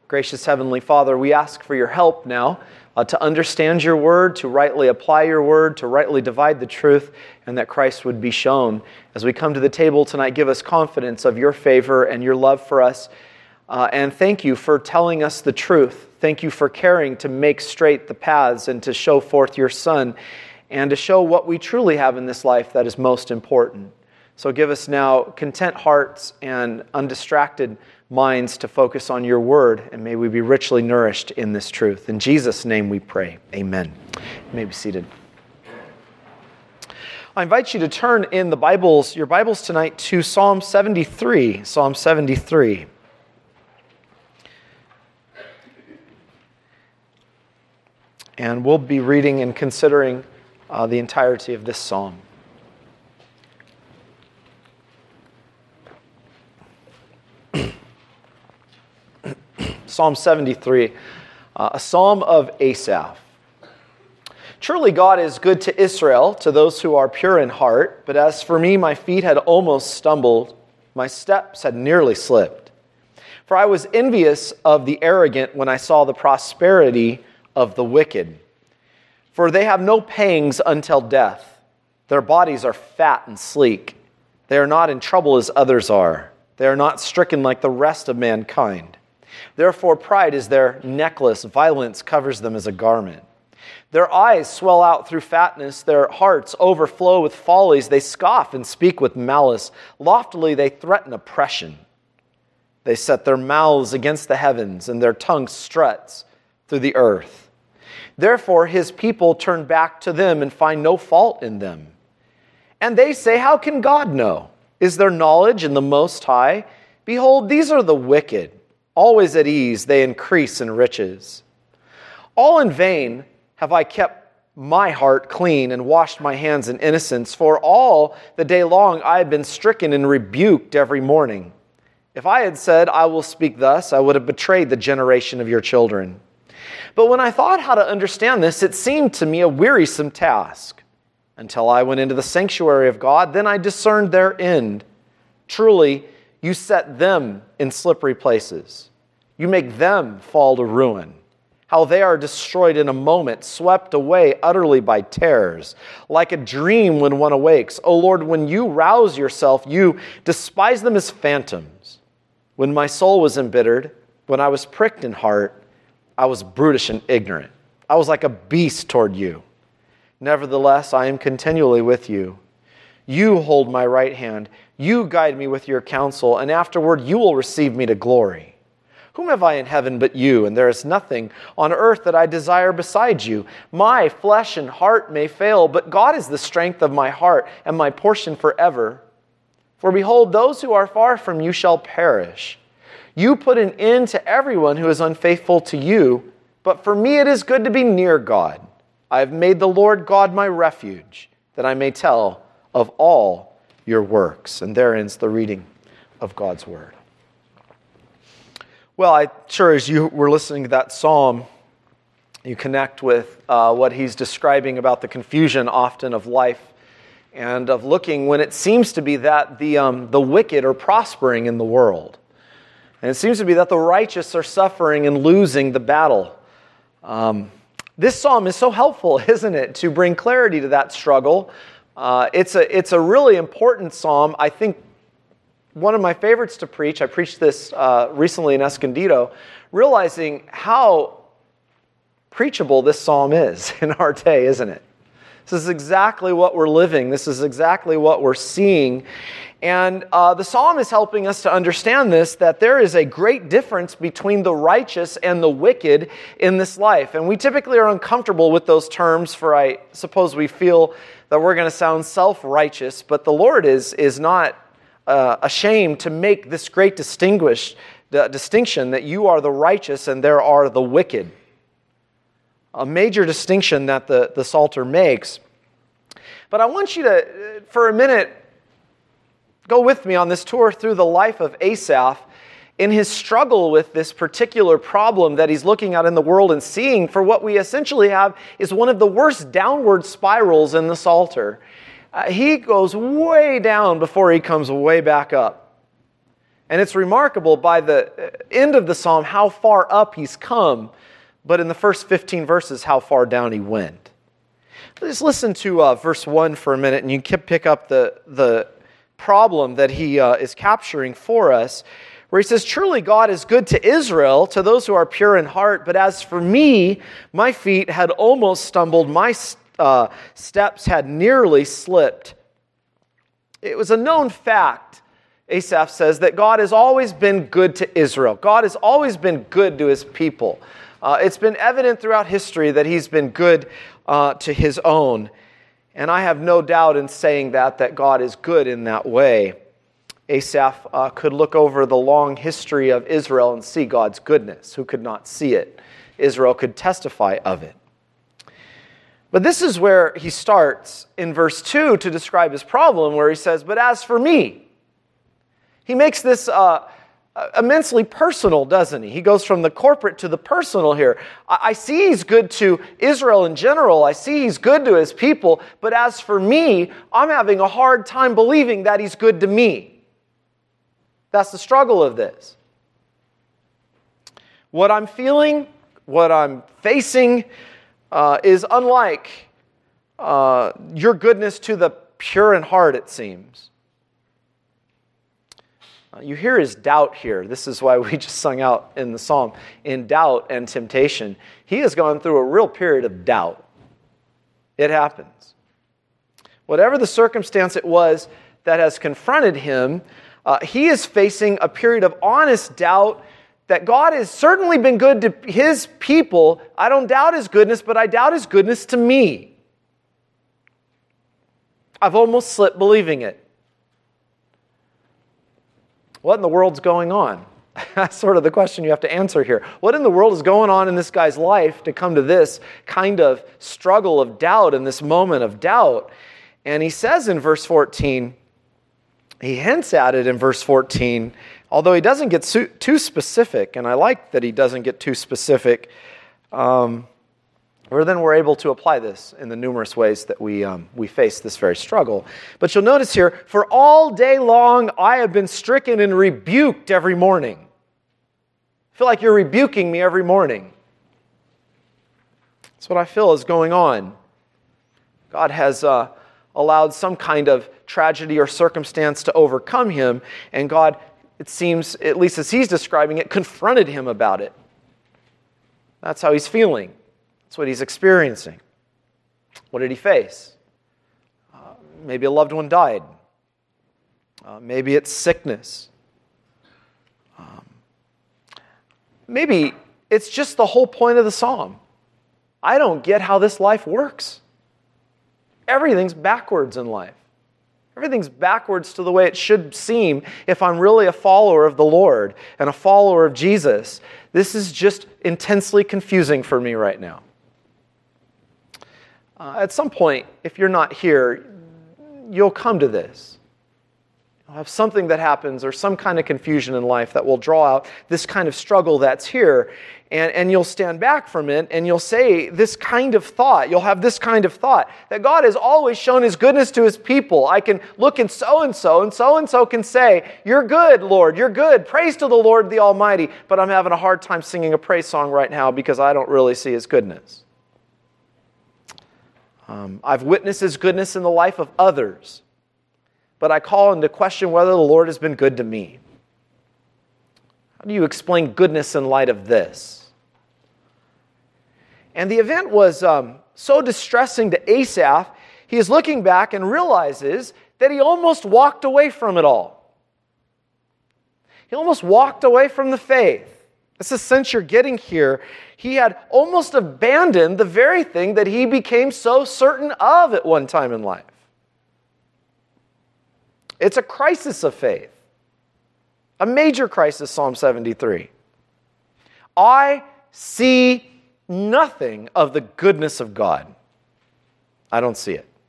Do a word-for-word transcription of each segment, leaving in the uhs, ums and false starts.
Gracious Heavenly Father, we ask for your help now uh, to understand your word, to rightly apply your word, to rightly divide the truth, and that Christ would be shown. As we come to the table tonight, give us confidence of your favor and your love for us. Uh, and thank you for telling us the truth. Thank you for caring to make straight the paths and to show forth your Son and to show what we truly have in this life that is most important. So give us now content hearts and undistracted minds to focus on your word, and may we be richly nourished in this truth. In Jesus' name we pray. Amen. You may be seated. I invite you to turn in the Bibles, your Bibles tonight, to Psalm seventy-three. Psalm seventy-three. And we'll be reading and considering uh, the entirety of this psalm. Psalm seventy-three, uh, a psalm of Asaph. Truly God is good to Israel, to those who are pure in heart. But as for me, my feet had almost stumbled, my steps had nearly slipped. For I was envious of the arrogant when I saw the prosperity of the wicked. For they have no pangs until death. Their bodies are fat and sleek. They are not in trouble as others are. They are not stricken like the rest of mankind. Therefore pride is their necklace. Violence covers them as a garment. Their eyes swell out through fatness. Their hearts overflow with follies. They scoff and speak with malice. Loftily they threaten oppression. They set their mouths against the heavens, and their tongue struts through the earth. Therefore his people turn back to them and find no fault in them. And they say, how can God know? Is there knowledge in the Most High? Behold, these are the wicked. Always at ease, they increase in riches. All in vain have I kept my heart clean and washed my hands in innocence, for all the day long I have been stricken and rebuked every morning. If I had said, I will speak thus, I would have betrayed the generation of your children. But when I thought how to understand this, it seemed to me a wearisome task. Until I went into the sanctuary of God, then I discerned their end. Truly, you set them in slippery places. You make them fall to ruin. How they are destroyed in a moment, swept away utterly by terrors, like a dream when one awakes. O Lord, when you rouse yourself, you despise them as phantoms. When my soul was embittered, when I was pricked in heart, I was brutish and ignorant. I was like a beast toward you. Nevertheless, I am continually with you. You hold my right hand. You guide me with your counsel, and afterward you will receive me to glory. Whom have I in heaven but you? And there is nothing on earth that I desire besides you. My flesh and heart may fail, but God is the strength of my heart and my portion forever. For behold, those who are far from you shall perish. You put an end to everyone who is unfaithful to you, but for me it is good to be near God. I have made the Lord God my refuge, that I may tell of all your works. And there ends the reading of God's word. Well, I sure as you were listening to that psalm, you connect with uh, what he's describing about the confusion often of life and of looking when it seems to be that the um, the wicked are prospering in the world. And it seems to be that the righteous are suffering and losing the battle. Um, this psalm is so helpful, isn't it, to bring clarity to that struggle. Uh, it's a it's a really important psalm. I think one of my favorites to preach. I preached this uh, recently in Escondido, realizing how preachable this psalm is in our day, isn't it? This is exactly what we're living. This is exactly what we're seeing. And uh, the psalm is helping us to understand this, that there is a great difference between the righteous and the wicked in this life. And we typically are uncomfortable with those terms, for I suppose we feel that we're going to sound self-righteous, but the Lord is, is not uh, ashamed to make this great distinguish, the distinction that you are the righteous and there are the wicked. A major distinction that the, the Psalter makes. But I want you to, for a minute, go with me on this tour through the life of Asaph in his struggle with this particular problem that he's looking at in the world and seeing for what we essentially have is one of the worst downward spirals in the Psalter. Uh, he goes way down before he comes way back up. And it's remarkable by the end of the psalm how far up he's come, but in the first fifteen verses, how far down he went. Let's listen to uh, verse one for a minute, and you can pick up the, the problem that he uh, is capturing for us, where he says, "Truly God is good to Israel, to those who are pure in heart, but as for me, my feet had almost stumbled, my uh, steps had nearly slipped." It was a known fact, Asaph says, that God has always been good to Israel. God has always been good to his people. Uh, it's been evident throughout history that he's been good uh, to his own. And I have no doubt in saying that, that God is good in that way. Asaph uh, could look over the long history of Israel and see God's goodness. Who could not see it? Israel could testify of it. But this is where he starts in verse two to describe his problem, where he says, "But as for me," he makes this uh, immensely personal, doesn't he? He goes from the corporate to the personal here. I, I see he's good to Israel in general. I see he's good to his people. But as for me, I'm having a hard time believing that he's good to me. That's the struggle of this. What I'm feeling, what I'm facing, uh, is unlike uh, your goodness to the pure in heart, it seems. Uh, you hear his doubt here. This is why we just sung out in the psalm, in doubt and temptation. He has gone through a real period of doubt. It happens. Whatever the circumstance it was that has confronted him, Uh, he is facing a period of honest doubt that God has certainly been good to his people. I don't doubt his goodness, but I doubt his goodness to me. I've almost slipped believing it. What in the world's going on? That's sort of the question you have to answer here. What in the world is going on in this guy's life to come to this kind of struggle of doubt and this moment of doubt? And he says in verse fourteen, he hints at it in verse fourteen, although he doesn't get too specific, and I like that he doesn't get too specific, um, or then we're able to apply this in the numerous ways that we, um, we face this very struggle. But you'll notice here, "For all day long I have been stricken and rebuked every morning." I feel like you're rebuking me every morning. That's what I feel is going on. God has uh, allowed some kind of tragedy or circumstance to overcome him, and God, it seems, at least as he's describing it, confronted him about it. That's how he's feeling. That's what he's experiencing. What did he face? Uh, maybe a loved one died. Uh, maybe it's sickness. Um, maybe it's just the whole point of the psalm. I don't get how this life works. Everything's backwards in life. Everything's backwards to the way it should seem if I'm really a follower of the Lord and a follower of Jesus. This is just intensely confusing for me right now. Uh, at some point, if you're not here, you'll come to this. You'll have something that happens or some kind of confusion in life that will draw out this kind of struggle that's here. And, and you'll stand back from it and you'll say this kind of thought. You'll have this kind of thought that God has always shown his goodness to his people. I can look in so-and-so and so-and-so can say, "You're good, Lord, you're good. Praise to the Lord the Almighty." But I'm having a hard time singing a praise song right now because I don't really see his goodness. Um, I've witnessed his goodness in the life of others, but I call into question whether the Lord has been good to me. How do you explain goodness in light of this? And the event was um, so distressing to Asaph, he is looking back and realizes that he almost walked away from it all. He almost walked away from the faith. That's the sense you're getting here. He had almost abandoned the very thing that he became so certain of at one time in life. It's a crisis of faith. A major crisis, Psalm seventy-three. I see nothing of the goodness of God. I don't see it.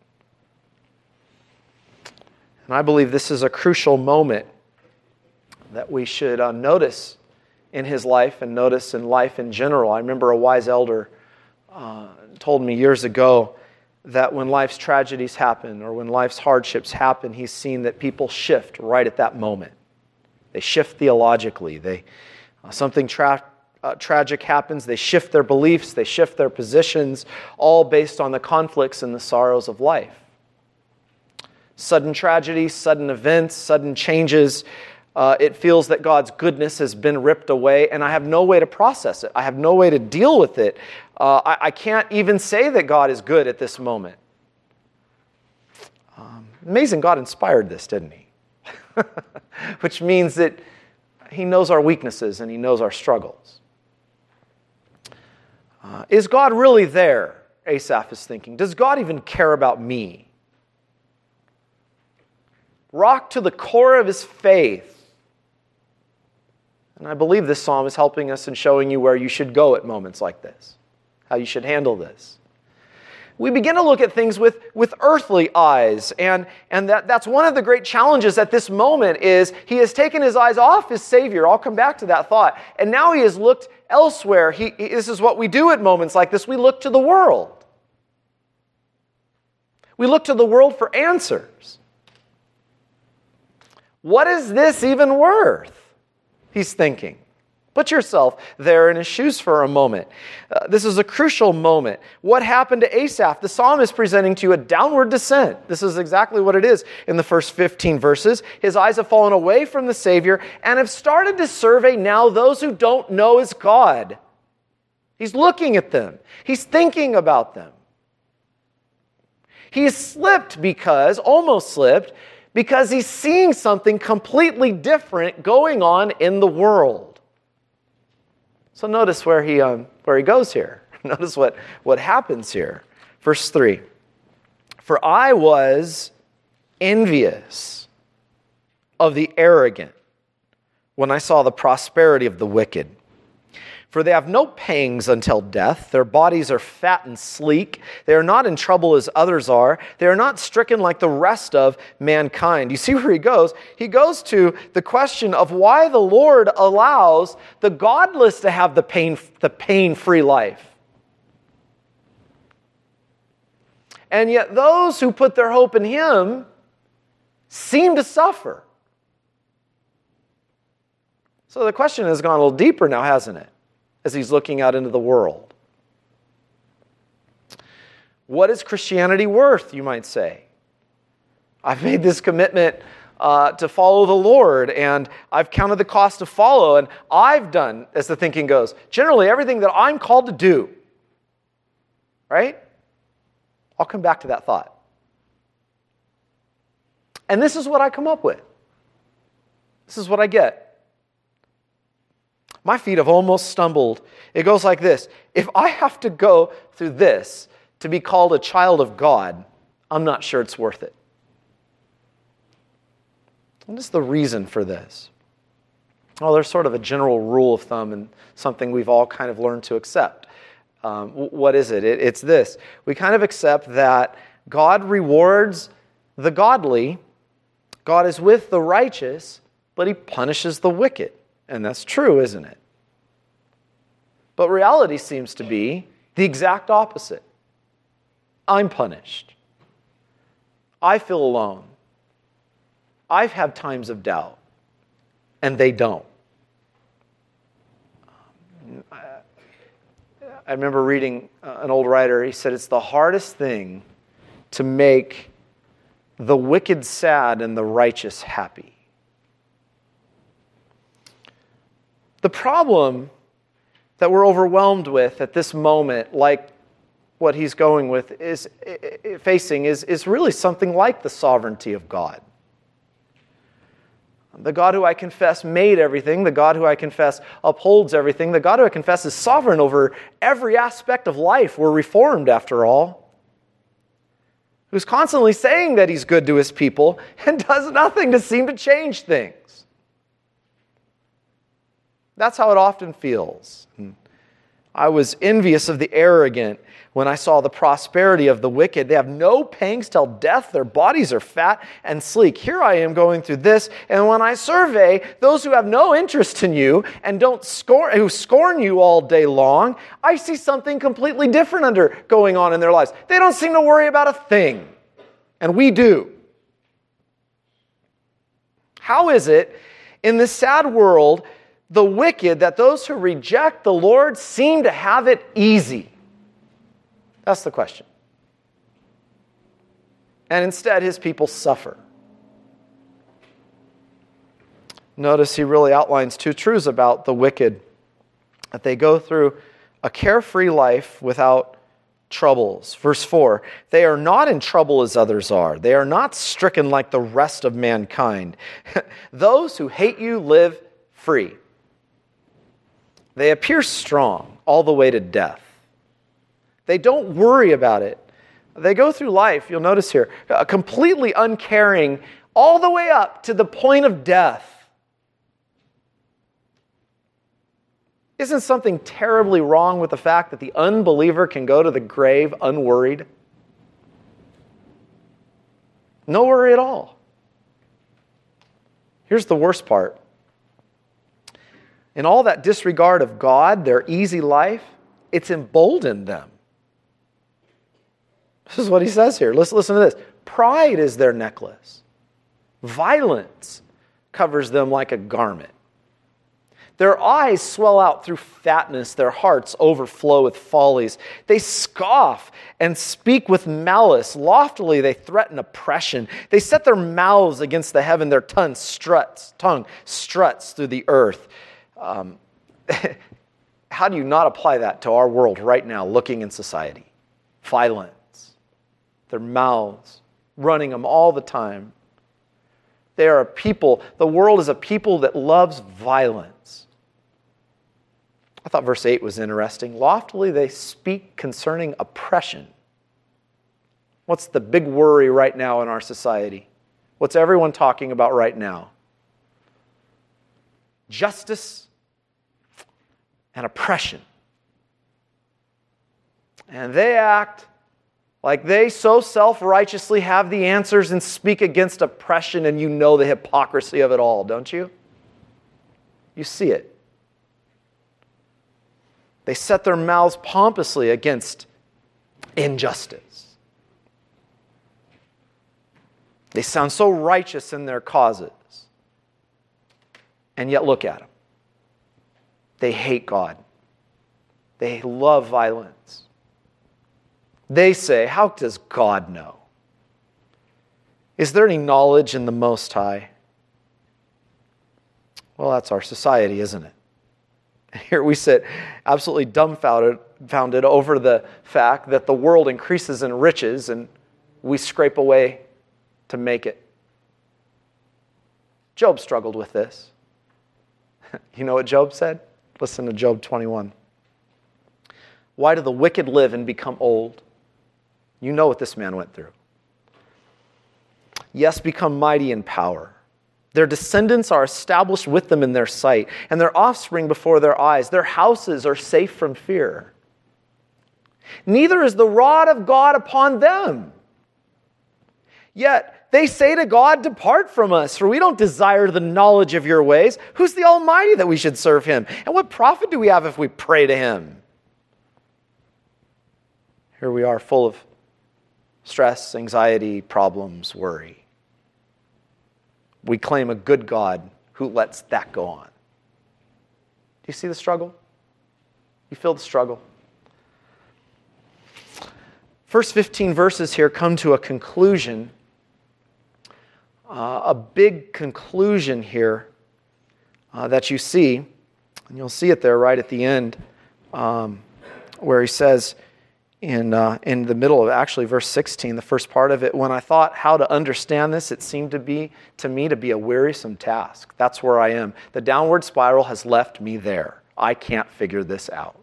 And I believe this is a crucial moment that we should uh, notice in his life and notice in life in general. I remember a wise elder uh, told me years ago that when life's tragedies happen or when life's hardships happen, he's seen that people shift right at that moment. They shift theologically. They uh, something tra- uh, tragic happens. They shift their beliefs. They shift their positions, all based on the conflicts and the sorrows of life. Sudden tragedy, sudden events, sudden changes. Uh, it feels that God's goodness has been ripped away, and I have no way to process it. I have no way to deal with it. Uh, I, I can't even say that God is good at this moment. Um, amazing, God inspired this, didn't he? Which means that he knows our weaknesses and he knows our struggles. Uh, is God really there? Asaph is thinking. Does God even care about me? Rocked to the core of his faith. And I believe this psalm is helping us and showing you where you should go at moments like this, how you should handle this. We begin to look at things with, with earthly eyes, and, and that, that's one of the great challenges at this moment is he has taken his eyes off his Savior. I'll come back to that thought. And now he has looked elsewhere. He, he, this is what we do at moments like this. We look to the world. We look to the world for answers. What is this even worth? He's thinking. Put yourself there in his shoes for a moment. Uh, this is a crucial moment. What happened to Asaph? The psalm is presenting to you a downward descent. This is exactly what it is in the first fifteen verses. His eyes have fallen away from the Savior and have started to survey now those who don't know his God. He's looking at them. He's thinking about them. He's slipped because, almost slipped, because he's seeing something completely different going on in the world. So notice where he um, where he goes here. Notice what, what happens here. Verse three. For I was envious of the arrogant when I saw the prosperity of the wicked. For they have no pangs until death. Their bodies are fat and sleek. They are not in trouble as others are. They are not stricken like the rest of mankind. You see where he goes? He goes to the question of why the Lord allows the godless to have the pain, the pain-free life. And yet those who put their hope in him seem to suffer. So the question has gone a little deeper now, hasn't it? As he's looking out into the world. What is Christianity worth, you might say? I've made this commitment uh, to follow the Lord, and I've counted the cost to follow, and I've done, as the thinking goes, generally everything that I'm called to do. Right? I'll come back to that thought. And this is what I come up with. This is what I get. My feet have almost stumbled. It goes like this. If I have to go through this to be called a child of God, I'm not sure it's worth it. What is the reason for this? Well, there's sort of a general rule of thumb and something we've all kind of learned to accept. Um, what is it? it? It's this. We kind of accept that God rewards the godly, God is with the righteous, but he punishes the wicked. And that's true, isn't it? But reality seems to be the exact opposite. I'm punished. I feel alone. I've had times of doubt, and they don't. I remember reading an old writer, he said, it's the hardest thing to make the wicked sad and the righteous happy. The problem that we're overwhelmed with at this moment, like what he's going with, is facing, is, is really something like the sovereignty of God. The God who I confess made everything, the God who I confess upholds everything, the God who I confess is sovereign over every aspect of life. We're reformed, after all. Who's constantly saying that he's good to his people and does nothing to seem to change things. That's how it often feels. I was envious of the arrogant when I saw the prosperity of the wicked. They have no pangs till death. Their bodies are fat and sleek. Here I am going through this, and when I survey those who have no interest in you and don't scorn, who scorn you all day long, I see something completely different under going on in their lives. They don't seem to worry about a thing, and we do. How is it In this sad world, the wicked, that those who reject the Lord seem to have it easy. That's the question. And instead, his people suffer. Notice he really outlines two truths about the wicked. That they go through a carefree life without troubles. Verse four, they are not in trouble as others are. They are not stricken like the rest of mankind. Those who hate you live free. They appear strong all the way to death. They don't worry about it. They go through life, you'll notice here, uh, completely uncaring all the way up to the point of death. Isn't something terribly wrong with the fact that the unbeliever can go to the grave unworried? No worry at all. Here's the worst part. In all that disregard of God, their easy life, it's emboldened them. This is what he says here. Listen, listen to this. Pride is their necklace. Violence covers them like a garment. Their eyes swell out through fatness. Their hearts overflow with follies. They scoff and speak with malice. Loftily they threaten oppression. They set their mouths against the heaven. Their tongue struts, tongue struts through the earth. Um, how do you not apply that to our world right now, looking in society? Violence. Their mouths, running them all the time. They are a people, the world is a people that loves violence. I thought verse eight was interesting. Loftily they speak concerning oppression. What's the big worry right now in our society? What's everyone talking about right now? Justice and oppression. And they act like they so self-righteously have the answers and speak against oppression, and you know the hypocrisy of it all, don't you? You see it. They set their mouths pompously against injustice. They sound so righteous in their causes. And yet look at them. They hate God. They love violence. They say, how does God know? Is there any knowledge in the Most High? Well, that's our society, isn't it? Here we sit absolutely dumbfounded founded over the fact that the world increases in riches and we scrape away to make it. Job struggled with this. You know what Job said? Listen to Job twenty-one. Why do the wicked live and become old? You know what this man went through. Yes, become mighty in power. Their descendants are established with them in their sight, and their offspring before their eyes. Their houses are safe from fear. Neither is the rod of God upon them. Yet they say to God, depart from us, for we don't desire the knowledge of your ways. Who's the Almighty that we should serve him? And what profit do we have if we pray to him? Here we are full of stress, anxiety, problems, worry. We claim a good God who lets that go on. Do you see the struggle? You feel the struggle? First fifteen verses here come to a conclusion, uh, a big conclusion here uh, that you see, and you'll see it there right at the end, um, where he says, In uh, in the middle of actually verse sixteen, the first part of it, when I thought how to understand this, it seemed to be to me to be a wearisome task. That's where I am. The downward spiral has left me there. I can't figure this out.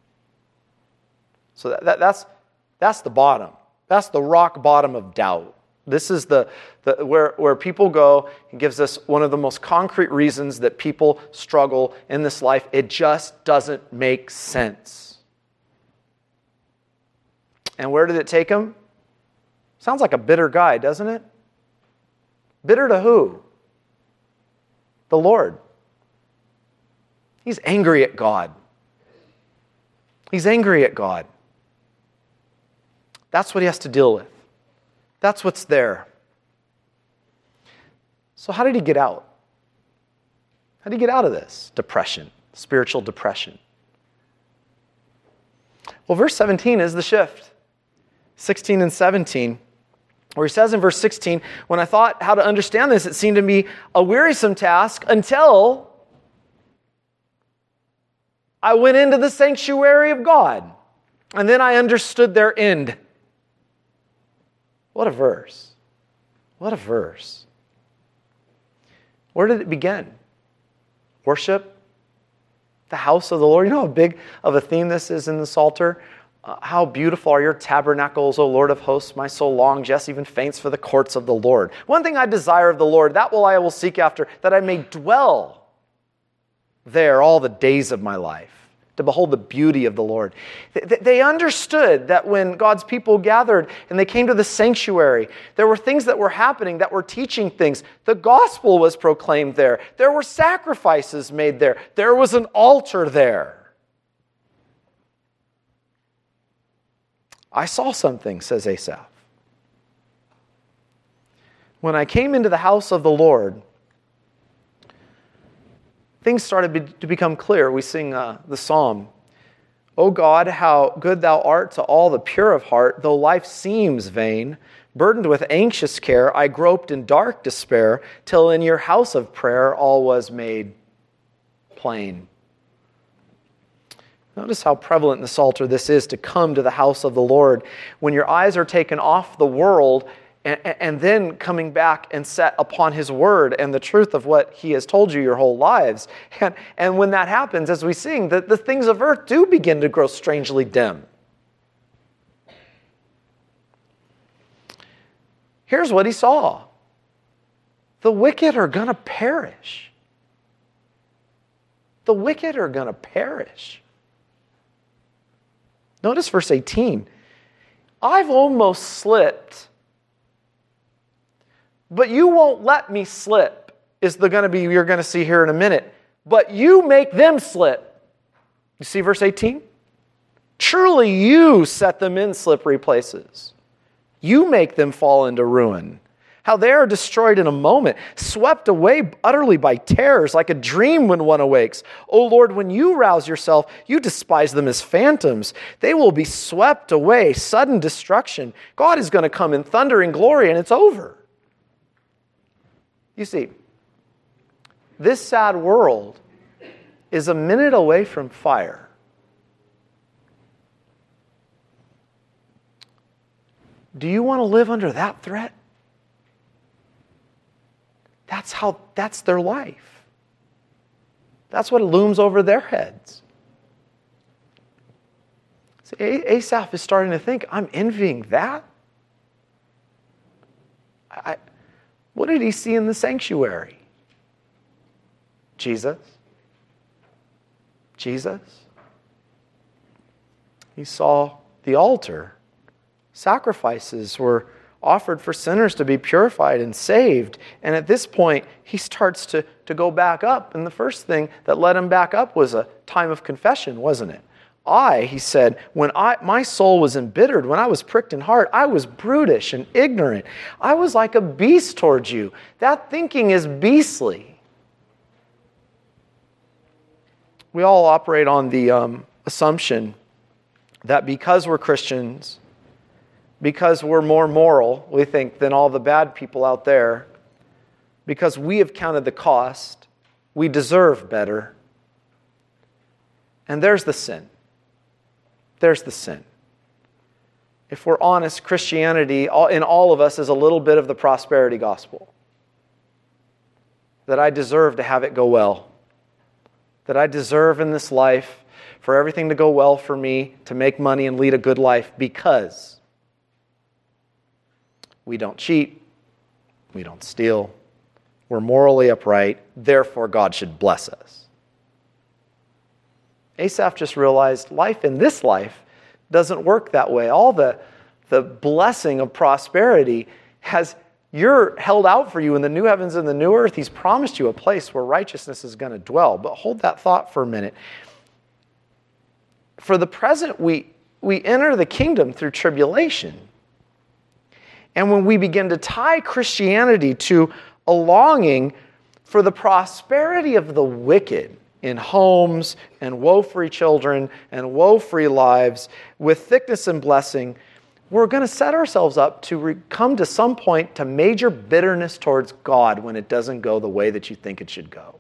So that, that, that's that's the bottom. That's the rock bottom of doubt. This is the, the where where people go. It gives us one of the most concrete reasons that people struggle in this life. It just doesn't make sense. And where did it take him? Sounds like a bitter guy, doesn't it? Bitter to who? The Lord. He's angry at God. He's angry at God. That's what he has to deal with. That's what's there. So how did he get out? How do you get out of this? Depression, spiritual depression. Well, verse seventeen is the shift. sixteen and seventeen, where he says in verse sixteen, when I thought how to understand this, it seemed to me a wearisome task until I went into the sanctuary of God, and then I understood their end. What a verse. What a verse. Where did it begin? Worship, the house of the Lord. You know how big of a theme this is in the Psalter? Uh, how beautiful are your tabernacles, O Lord of hosts. My soul longs, yes, even faints for the courts of the Lord. One thing I desire of the Lord, that will I will seek after, that I may dwell there all the days of my life, to behold the beauty of the Lord. They understood that when God's people gathered and they came to the sanctuary, there were things that were happening that were teaching things. The gospel was proclaimed there. There were sacrifices made there. There was an altar there. I saw something, says Asaph. When I came into the house of the Lord, things started to become clear. We sing uh, the psalm, O God, how good thou art to all the pure of heart, though life seems vain. Burdened with anxious care, I groped in dark despair, till in your house of prayer all was made plain. Notice how prevalent in the Psalter this is, to come to the house of the Lord. When your eyes are taken off the world and, and then coming back and set upon His Word and the truth of what He has told you your whole lives. And, and when that happens, as we sing, the, the things of earth do begin to grow strangely dim. Here's what he saw. The wicked are going to perish. The wicked are going to perish. Notice verse eighteen. I've almost slipped, but you won't let me slip, is the going to be you're going to see here in a minute. But you make them slip. You see verse eighteen? Truly you set them in slippery places. You make them fall into ruin. How they are destroyed in a moment, swept away utterly by terrors, like a dream when one awakes. O Lord, when you rouse yourself, you despise them as phantoms. They will be swept away, sudden destruction. God is going to come in thundering glory, and it's over. You see, this sad world is a minute away from fire. Do you want to live under that threat? That's how, that's their life. That's what looms over their heads. See, Asaph is starting to think, I'm envying that? I, what did he see in the sanctuary? Jesus. Jesus. He saw the altar. Sacrifices were offered for sinners to be purified and saved. And at this point, he starts to, to go back up. And the first thing that led him back up was a time of confession, wasn't it? I, he said, when I my soul was embittered, when I was pricked in heart, I was brutish and ignorant. I was like a beast towards you. That thinking is beastly. We all operate on the um, assumption that because we're Christians, because we're more moral, we think, than all the bad people out there, because we have counted the cost, we deserve better. And there's the sin. There's the sin. If we're honest, Christianity in all of us is a little bit of the prosperity gospel. That I deserve to have it go well. That I deserve in this life for everything to go well for me, to make money and lead a good life, because we don't cheat, we don't steal, we're morally upright, therefore God should bless us. Asaph just realized life in this life doesn't work that way. All the, the blessing of prosperity has, you're held out for you in the new heavens and the new earth. He's promised you a place where righteousness is going to dwell. But hold that thought for a minute. For the present, we, we enter the kingdom through tribulation. And when we begin to tie Christianity to a longing For the prosperity of the wicked in homes and woe-free children and woe-free lives with thickness and blessing, we're going to set ourselves up to re- come to some point to major bitterness towards God when it doesn't go the way that you think it should go.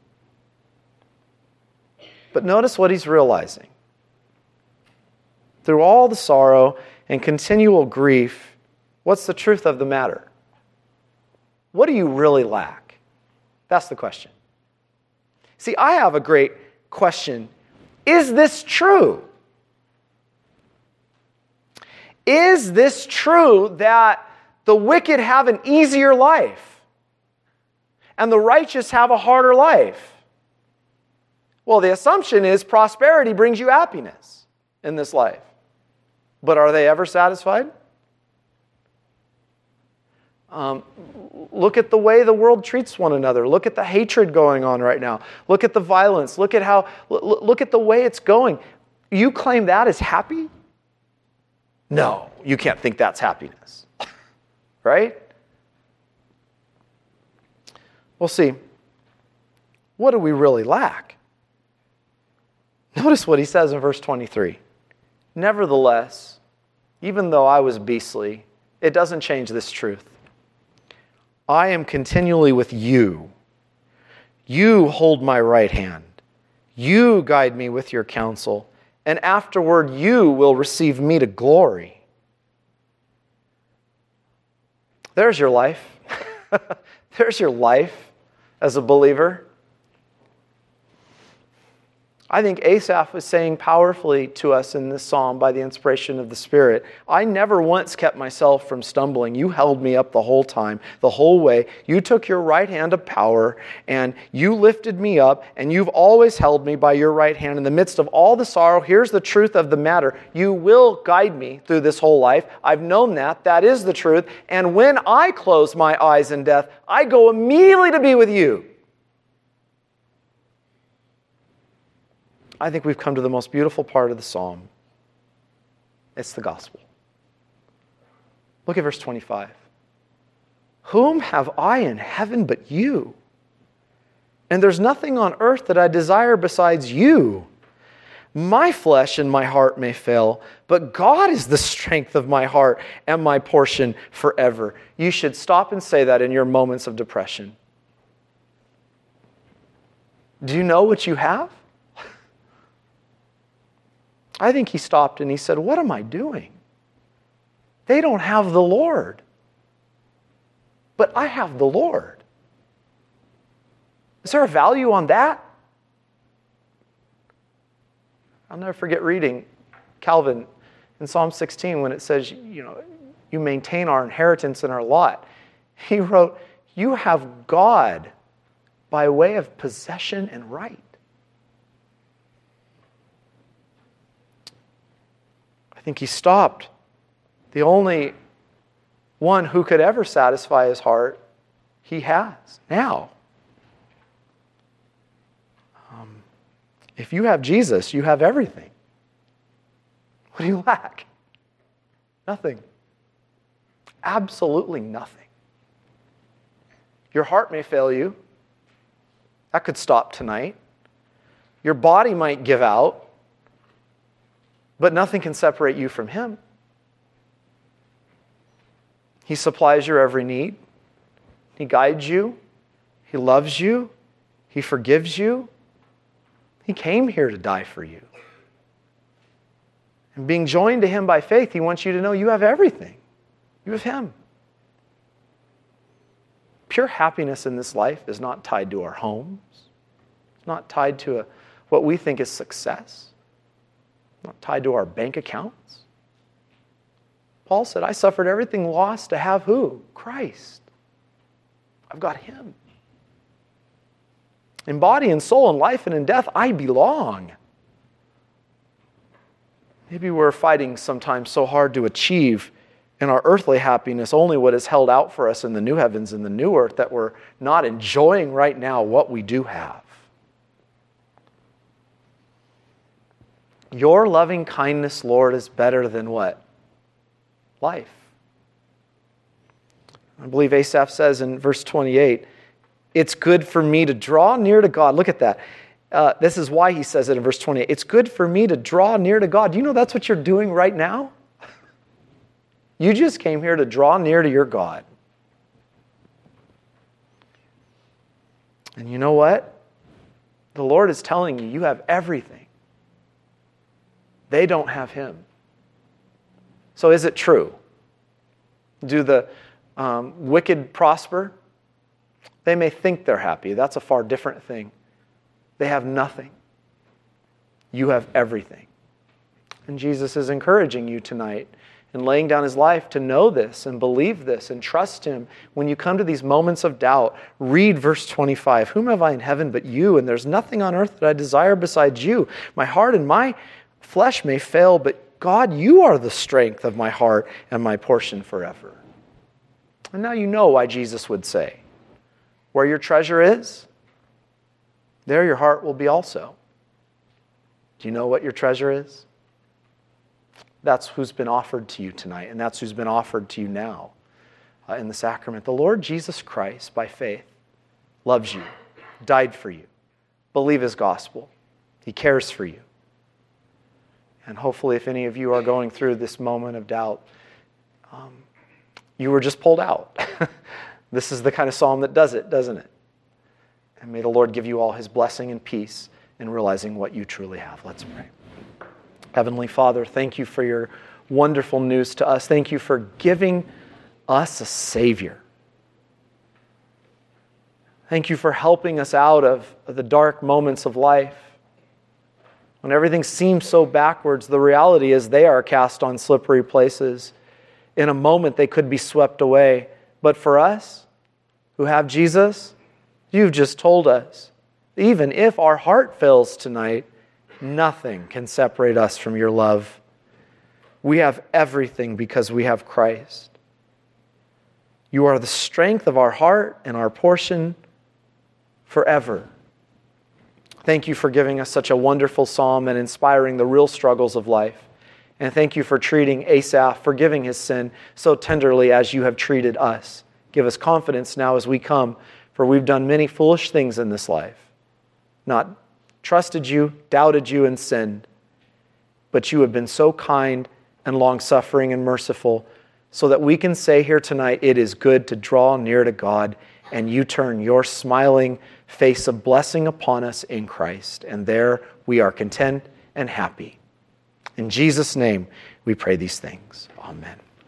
But notice what he's realizing. Through all the sorrow and continual grief, what's the truth of the matter? What do you really lack? That's the question. See, I have a great question. Is this true? Is this true that the wicked have an easier life and the righteous have a harder life? Well, the assumption is prosperity brings you happiness in this life. But are they ever satisfied? Um, look at the way the world treats one another. Look at the hatred going on right now. Look at the violence. Look at how. Look at the way it's going. You claim that is happy? No, you can't think that's happiness. Right? Well, see, what do we really lack? Notice what he says in verse twenty-three. Nevertheless, even though I was beastly, it doesn't change this truth. I am continually with you. You hold my right hand. You guide me with your counsel, and afterward you will receive me to glory. There's your life. There's your life as a believer. I think Asaph is saying powerfully to us in this psalm by the inspiration of the Spirit, I never once kept myself from stumbling. You held me up the whole time, the whole way. You took your right hand of power and you lifted me up, and you've always held me by your right hand in the midst of all the sorrow. Here's the truth of the matter. You will guide me through this whole life. I've known that. That is the truth. And when I close my eyes in death, I go immediately to be with you. I think we've come to the most beautiful part of the psalm. It's the gospel. Look at verse twenty-five. Whom have I in heaven but you? And there's nothing on earth that I desire besides you. My flesh and my heart may fail, but God is the strength of my heart and my portion forever. You should stop and say that in your moments of depression. Do you know what you have? I think he stopped and he said, what am I doing? They don't have the Lord. But I have the Lord. Is there a value on that? I'll never forget reading Calvin in Psalm sixteen when it says, you know, you maintain our inheritance and our lot. He wrote, you have God by way of possession and right. I think he stopped. The only one who could ever satisfy his heart, he has now. Um, if you have Jesus, you have everything. What do you lack? Nothing. Absolutely nothing. Your heart may fail you. That could stop tonight. Your body might give out. But nothing can separate you from Him. He supplies your every need. He guides you. He loves you. He forgives you. He came here to die for you. And being joined to Him by faith, He wants you to know you have everything. You have Him. Pure happiness in this life is not tied to our homes. It's not tied to a, what we think is success. Not tied to our bank accounts. Paul said, I suffered everything lost to have who? Christ. I've got Him. In body and soul, in life and in death, I belong. Maybe we're fighting sometimes so hard to achieve in our earthly happiness only what is held out for us in the new heavens and the new earth, that we're not enjoying right now what we do have. Your loving kindness, Lord, is better than what? Life. I believe Asaph says in verse twenty-eight, It's good for me to draw near to God. Look at that. Uh, this is why he says it in verse twenty-eight. It's good for me to draw near to God. Do you know that's what you're doing right now? You just came here to draw near to your God. And you know what? The Lord is telling you, you have everything. They don't have Him. So is it true? Do the um, wicked prosper? They may think they're happy. That's a far different thing. They have nothing. You have everything. And Jesus is encouraging you tonight and laying down His life to know this and believe this and trust Him. When you come to these moments of doubt, read verse twenty-five. Whom have I in heaven but you? And there's nothing on earth that I desire besides you. My heart and my flesh may fail, but God, you are the strength of my heart and my portion forever. And now you know why Jesus would say, where your treasure is, there your heart will be also. Do you know what your treasure is? That's who's been offered to you tonight, and that's who's been offered to you now uh, in the sacrament. The Lord Jesus Christ, by faith, loves you, died for you. Believe His gospel. He cares for you. And hopefully, if any of you are going through this moment of doubt, um, you were just pulled out. This is the kind of psalm that does it, doesn't it? And may the Lord give you all His blessing and peace in realizing what you truly have. Let's pray. Heavenly Father, thank you for your wonderful news to us. Thank you for giving us a Savior. Thank you for helping us out of the dark moments of life. When everything seems so backwards, the reality is they are cast on slippery places. In a moment, they could be swept away. But for us, who have Jesus, you've just told us, even if our heart fails tonight, nothing can separate us from your love. We have everything because we have Christ. You are the strength of our heart and our portion forever. Thank you for giving us such a wonderful psalm and inspiring the real struggles of life. And thank you for treating Asaph, forgiving his sin so tenderly as you have treated us. Give us confidence now as we come, for we've done many foolish things in this life. Not trusted you, doubted you, and sinned. But you have been so kind and long-suffering and merciful, so that we can say here tonight, it is good to draw near to God, and you turn your smiling face of blessing upon us in Christ. And there we are content and happy. In Jesus' name, we pray these things. Amen.